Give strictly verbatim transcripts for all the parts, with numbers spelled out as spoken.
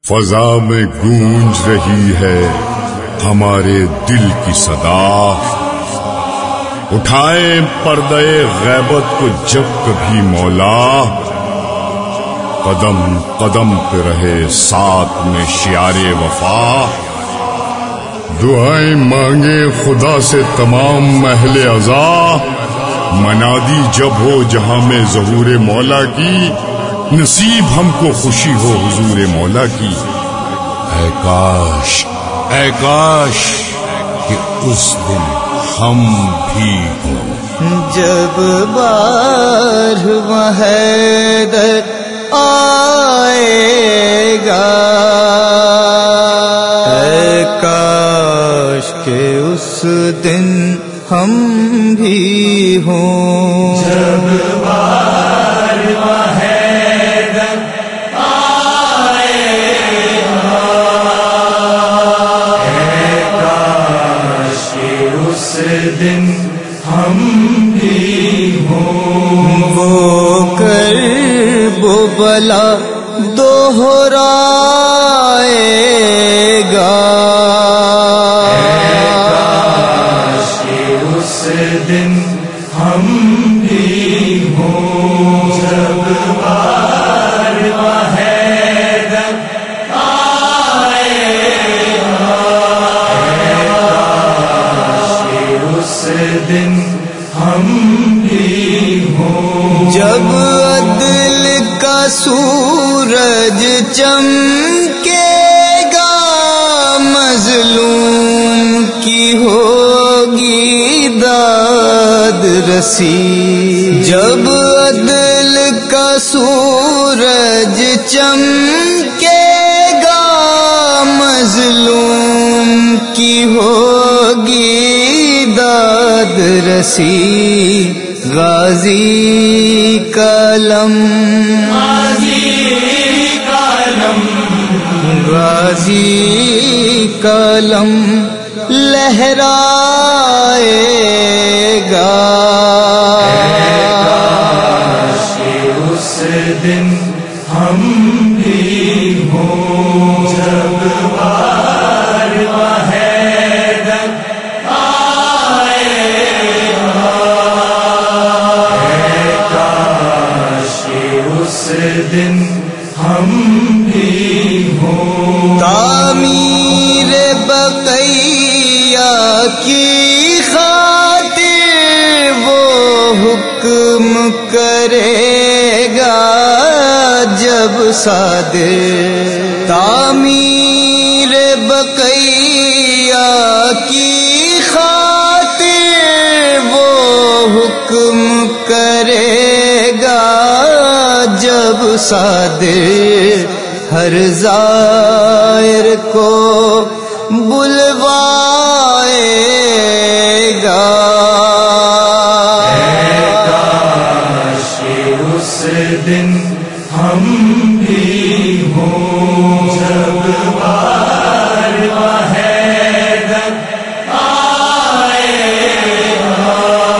فضا میں گونج رہی ہے ہمارے دل کی صدا، اٹھائیں پردے غیبت کو جب کبھی مولا، قدم قدم پہ رہے ساتھ میں شعار وفا، دعائیں مانگے خدا سے تمام اہل عزا، منادی جب ہو جہاں میں ظہور مولا کی، نصیب ہم کو خوشی ہو حضور مولا کی۔ اے کاش اے کاش کہ اس دن ہم بھی ہوں، جب بارہواں حیدر آئے گا، اے کاش کہ اس دن ہم بھی ہوں، جب بارہواں حیدر آئے گا، اے کاش کہ اس دن ہم بھی ہوں، وہ کرب و بلا دوہرائے گا، دن ہم بھی ہوں، جب بارہواں حیدر آئے گا، اس دن ہم بھی ہوں، جب عدل کا سورج چمکے گا، مظلوم کی ہوگی داد رسی، جب عدل کا سورج چمکے گا، مظلوم کی ہوگی داد رسی، غازی کلم غازی کلم غازی کلم لہرائے گا، کاش اس دن ہم بھی ہوں، جب بارہواں حیدر آئے گا، کاش اس دن ہم بھی ہوں، تعمیر بقیہ کی خاطر وہ حکم کرے گا جب صادر، تعمیر بقیہ کی خاطر وہ حکم کرے گا جب صادر، ہر زائر کو بلوائے گا، اے کاش اس دن ہم بھی ہوں، جب بارہواں حیدر آئے گا،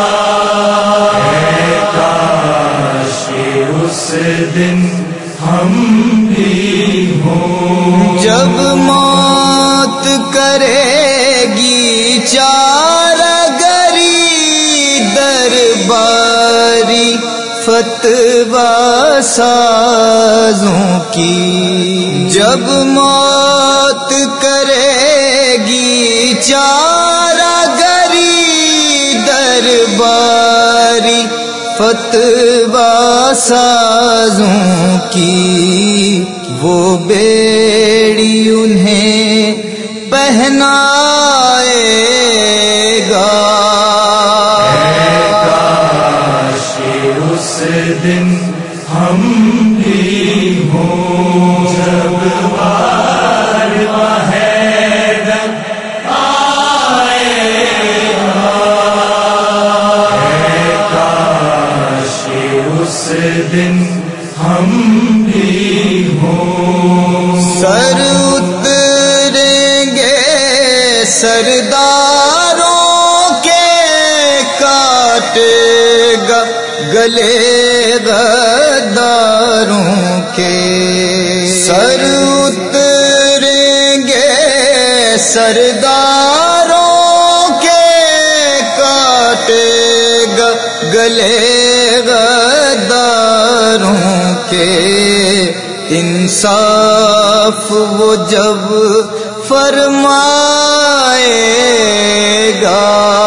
اے کاش اس دن ہم بھی ہوں، جب موت کرے گی چارہ گری درباری فتویٰ سازوں کی، جب موت کرے گی چارہ گری درباری فتویٰ سازوں کی، وہ بیڑی انہیں پہنائے گا، اے کاش اس دن ہم بھی ہوں، جب بارہواں حیدر آئے گا، اے کاش اس دن ہم بھی ہوں، سر اتریں گے سرداروں کے، کاٹے گا گلے غداروں کے، سر اتریں سرداروں کے کاٹے گا گلے غداروں کے، انصاف وہ جب فرمائے گا۔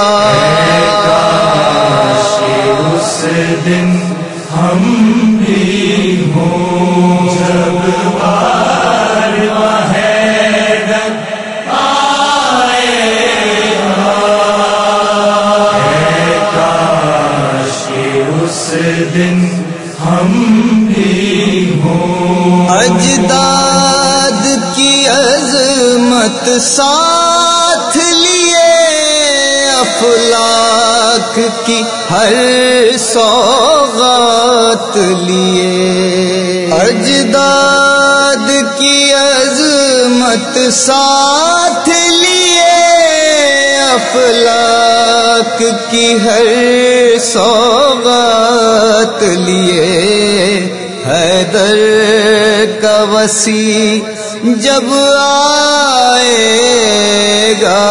کاش اس دن ہم بھی ہوں جب بار وحیدر آئے گا۔ کاش اس دن ہم بھی ہوں۔ اجداد کی عظمت ساتھ لیے، افلاک کی ہر سوغات لیے، اجداد کی عظمت ساتھ لیے، افلاک کی ہر سوغات لیے، حیدر کا وسیع جب آئے گا۔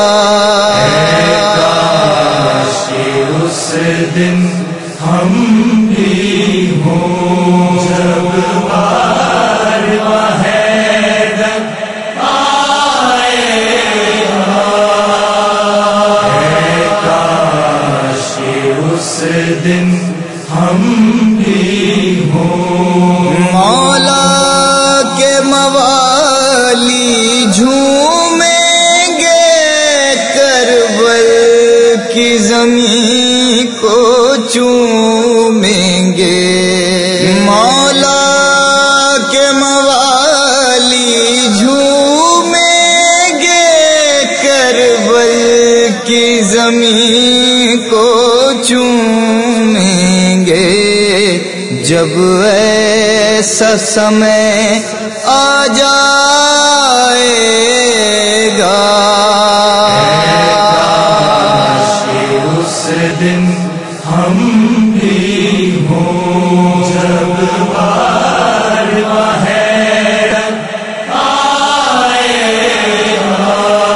کاش اس دن ہم بھی ہوں جب بار وحیدر آئے گا۔ کاش اس دن ہم بھی ہوں۔ مولا کے موالی جھومیں گے، کربل کی زمین کو چومیں گے، مولا کے موالی جھومیں گے، کربل کی زمین کو چومیں گے، جب ایسا سمے آ جائے گا۔ کاش اس دن ہم بھی ہوں جب بار وحیدر آئے گا۔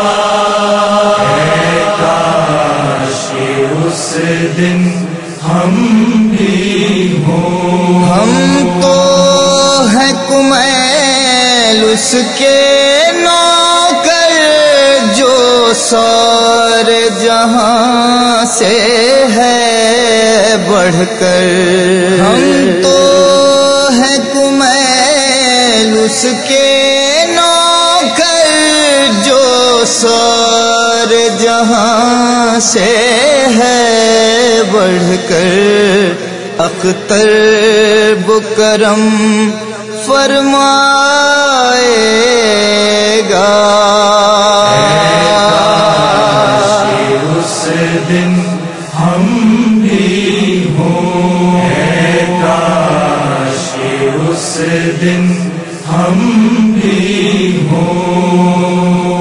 کاش اس دن ہم بھی ہوں۔ ہم تو ہیں کمیل اس کے نوکر، جو سارے جہاں سے ہے بڑھ کر، ہم تو ہیں کمیل اس کے نوکر، جو سارے جہاں سے ہے بڑھ کر، اختر بکرم فرمائے گا۔ اس دن ہم بھی ہوں۔ کاش اس دن ہم بھی ہوں۔